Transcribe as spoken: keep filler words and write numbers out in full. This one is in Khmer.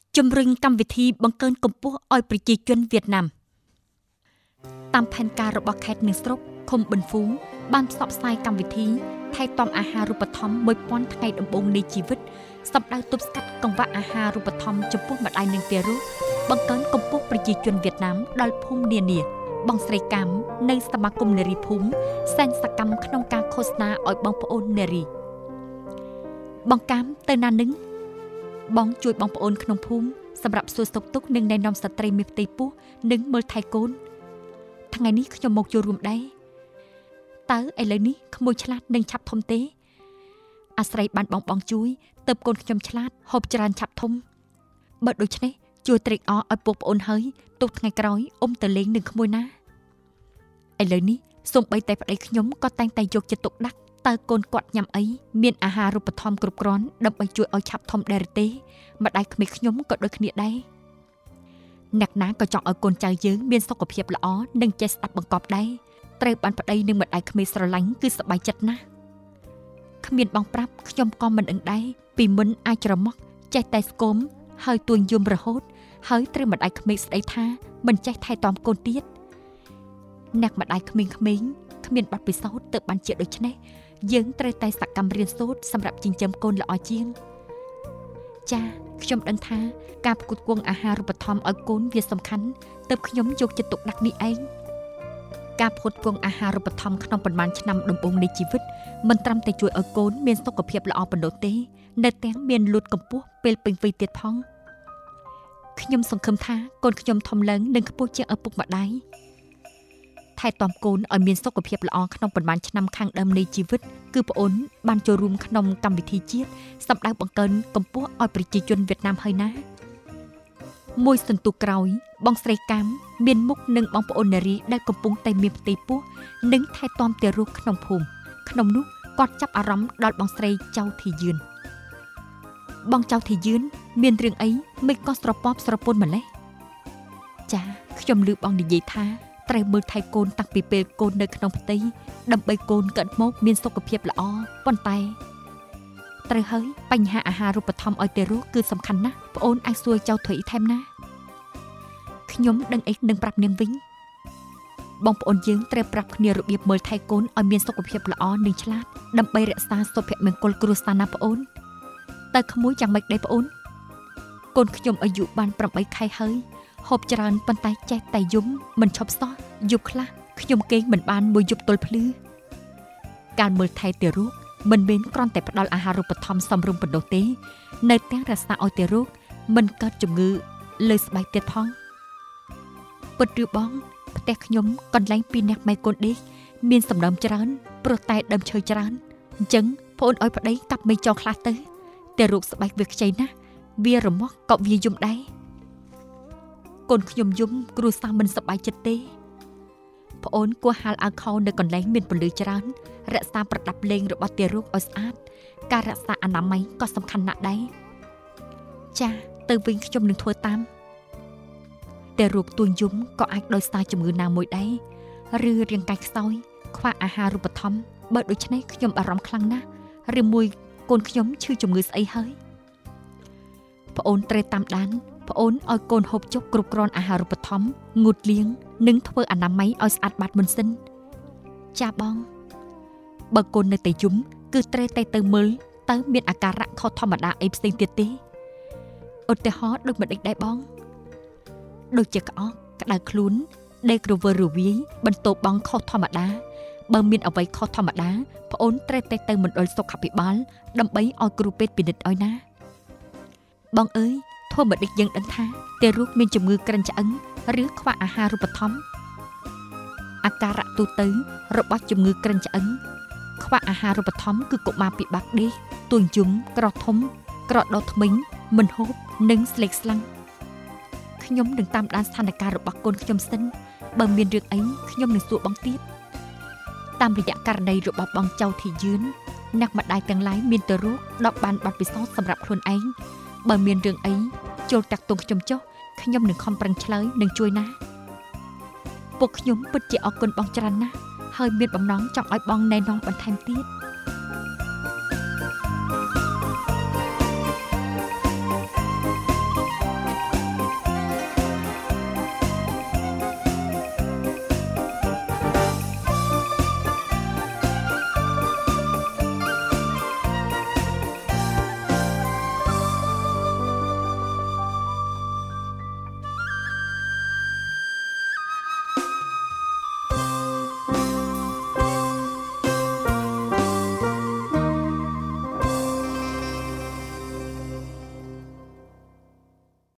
ជំរុញកម្មវិធីបង្កើនកម្ពស់ឲ្យប្រជាជនវៀតណាមតាមផែនការរបស់ខេត្តនិងស្រុកឃុំប៊ិនហ្វូងបានផ្សព្វផ្សាយកម្មវិធីថែទាំអាហារូបត្ថម្ភ មួយពាន់ ថ្ងៃដំបូងនៃជីវិតសម្ដៅទប់ស្កាត់កង្វះអាហារូបត្ថម្ភចំពោះម្ដាយនិងទារកបង្កើនកម្ពស់ប្រជាជនវៀតណាមដល់ភូមិនានាបងស្រីកម្មនៃសមាគមនារីភូមិសែនសកម្មក្នុងការឃោសនាឲ្យបងប្អូននារីបងកម្មទៅណានឹងបងជួយបងប្អូនក្នុងភូមិសម្រាប់សួរសុខទុក្ខនិងណែនាំស្ត្រីមានផ្ទៃពោះនិងមើលថែកូនថ្ងៃនេះខ្ញុំមកចូលរួមដែរតើឥឡូវនេះក្មួយឆ្លាតនឹងឆាប់ធំទេអាស្រ័យបានបងបងជួយទៅកូនខ្ញុំឆ្លាតហូបច្រើនឆាប់ធំបើដូច្នេះជួយត្រេកអរឲ្យពុកប្អូនហើយទុកថ្ងៃក្រោយអ៊ំទៅលេងនឹងក្មួយណាឥឡូវនេះសូម្បីតែប្តីខ្ញុំក៏តែងតែយកចិត្តទុកដាក់តើកូនគាត់ញ៉ាំអីមានអាហារូបត្ថម្ភគ្រប់គ្រាន់ដើម្បីជួយឲ្យឆាប់ធំដែរទេម្ដាយក្មេកខ្ញុំក៏ដូចគ្នាដែរអ្នកណាក៏ចង់ឲ្យកូនចៅយើងមានសុខភាពល្អនិងចេះស្ដាប់បង្គាប់ដែរត្រូវបានប្តីនិងម្ដាយក្មេកស្រឡាញ់គឺសប្បាយចិត្តណាស់គ្មានបងប្រាប់ខ្ញុំក៏មិនដឹងដែរពីមុនអាចច្រមុះចេះតែស្គមហើយទួញយំរហូតហើយត្រូវម្ដាយក្មេកស្ដីថាមិនចេះថែទាំកូនទៀតអ្នកម្ដាយក្មេងៗគ្មានបទពិសោធន៍ទៅបានជាដូច្នេះយើងត្រូវតែសកម្មរៀនសូត្រសម្រាប់ចិញ្ចឹមកូនល្អជាងចាខ្ញុំដឹងថាការផ្គត់ផ្គង់អាហារូបត្ថម្ភឲ្យកូនវាសំខាន់ទើបខ្ញុំយកចិត្តទុកដាក់នេះឯងការផ្គត់ផ្គង់អាហារូបត្ថម្ភក្នុងប៉ុន្មានឆ្នាំដំបូងនៃជីវិតមិនត្រឹមតែជួយឲ្យកូនមានសុខភាពល្អប៉ុណ្ណោះទេនៅទាំងមានលូតកម្ពស់ពេលពេញវ័យទៀតផងខ្ញុំសង្ឃឹមថាកូនខ្ញុំធំឡើងនឹងខ្ពស់ជាងឪពុកម្ដាយថែទាំកូនឲ្យមានសុខភាពល្អក្នុងប៉ុន្មានឆ្នាំខាងដើមនៃជីវិតគឺប្អូនបានចូលរួមក្នុងកម្មវិធីជាតិសម្ដៅបង្កើនកម្ពស់ឲ្យប្រជាជនវៀតណាមហើយណាមួយសន្ទុះក្រោយបងស្រីកម្មមានមុខនឹងបងប្អូននារីដែលកំពុងតែមានផ្ទៃពោះនិងថែទាំទារកក្នុងភូមិក្នុងនោះគាត់ចាប់អារម្មណ៍ដល់បងស្រីចៅធីយឿនបងចៅធីយឿនមានរឿងអីមិនក៏ស្រពាប់ស្រពន់ម្លេះចាខ្ញុំឮបងនិយាយថាត្រូវមើលថែកូនតាំងពីពេលកូននៅក្នុងផ្ទៃដើម្បីកូនកើតមកមានសុខភាពល្អប៉ុន្តែត្រូវហើយបញ្ហាអាហារូបត្ថម្ភឲ្យទារកគឺសំខាន់ណាស់ប្អូនអាចសួរចៅធុយថែមណាខ្ញុំដឹងអីនឹងប្រាប់នាងវិញបងប្អូនយើងត្រូវប្រាប់គ្នារបៀបមើលថែកូនឲ្យមានសុខភាពល្អនិងឆ្លាតដើម្បីរក្សាសុភមង្គលគ្រួសារណាប្អូនតើក្មួយយ៉ាងម៉េចដែរប្អូនកូនខ្ញុំអាយុបានប្រាំបីខែហើយហូបច្រើនប៉ុន្តែចេះតែយំមិនឈប់សោះយប់ខ្លះខ្ញុំគេងមិនបានមួយយប់ទល់ភ្លឺការមើលថែទារកមិនមែនគ្រាន់តែផ្ដល់អាហារូបត្ថម្ភសមរម្យប៉ុណ្ណោះទេនៅទាំងរក្សាឲ្យទារកមិនកើតជំងឺលើស្បែកទៀតផងពិតឬបងផ្ទះខ្ញុំកន្លែងពីរនាក់ម៉ែកូនដេកមានសំណើមច្រើនព្រោះតែដើមឈើច្រើនអញ្ចឹងប្អូនឲ្យប្តីកាប់មេចោលខ្លះទៅទារកស្បែកវាខ្ចីណាស់វារមាស់ក៏វាយំដែរកូនខ្ញុំយំគ្រួសារមិនសប្បាយចិត្តទេប្អូនគួរហាលអាវខោនៅកន្លែងមានពន្លឺច្រើនរក្សាប្រដាប់លេងរបស់ទារកឲ្យស្អាតការរក្សាអនាម័យក៏សំខាន់ណាស់ដែរចាទៅវិញខ្ញុំនឹងធ្វើតាមទារកទួញយំក៏អាចដោយសារជំងឺណាមួយដែរឬរាងកាយខ្សោយខ្វះអាហារូបត្ថម្ភបើដូច្នេះខ្ញុំបារម្ភខ្លាំងណាស់ឬមួយកូនខ្ញុំឈឺជំងឺស្អីហើយប្អូនត្រូវតាមដានប្អូនឲ្យកូនហូបចុកគ្រប់គ្រាន់អាហារូបត្ថម្ភងូតលាងនិងធ្វើអនាម័យឲ្យស្អាតបាតមុនសិនចាបងបើកូននៅតែយំគឺត្រូវតែទៅមើលតើមានអាការៈខុសធម្មតាអីផ្សេងទៀតទេឧទាហរណ៍ដូចម្ដេចដែរបងដូចជាក្អកក្តៅខ្លួនដេកក្រវើរវាយបន្ទោបងខុសធម្មតាបើមានអ្វីខុសធម្មតាប្អូនត្រូវតែទៅមណ្ឌលសុខាភិបាលដើម្បីឲ្យគ្រូពេទ្យពិនិត្យឲ្យណាបងអើយធ្វើម្ដេចយើងដឹងថាទារកមានជំងឺក្រិនឆ្អឹងឬខ្វះអាហារូបត្ថម្ភអាការៈទូទៅរបស់ជំងឺក្រិនឆ្អឹងខ្វះអាហារូបត្ថម្ភគឺកុមារពិបាកដេកទួញយំក្រធំក្រដុសធ្មេញមិនហូបនិងស្លេកស្លាំងខ្ញុំនឹងតាមដានស្ថានភាពរបស់កូនខ្ញុំសិនបើមានរឿងអីខ្ញុំនឹងសួរបងទៀតតាមរយៈករណីរបស់បងចៅធីយឿនអ្នកម្ដាយទាំងឡាយមានទារកដកបានបទពិសោធន៍សម្រាប់ខ្លួនឯងបើមានរឿងអីចូលតាក់ទងខ្ញុំចុះខ្ញុំនឹងខំប្រឹងឆ្លើយនិងជួយណាពួកខ្ញុំពិតជាអរគុណបងច្រើនណាស់ហើយមានបំណងចង់ឲ្យបងណែនាំបន្ថែមទៀត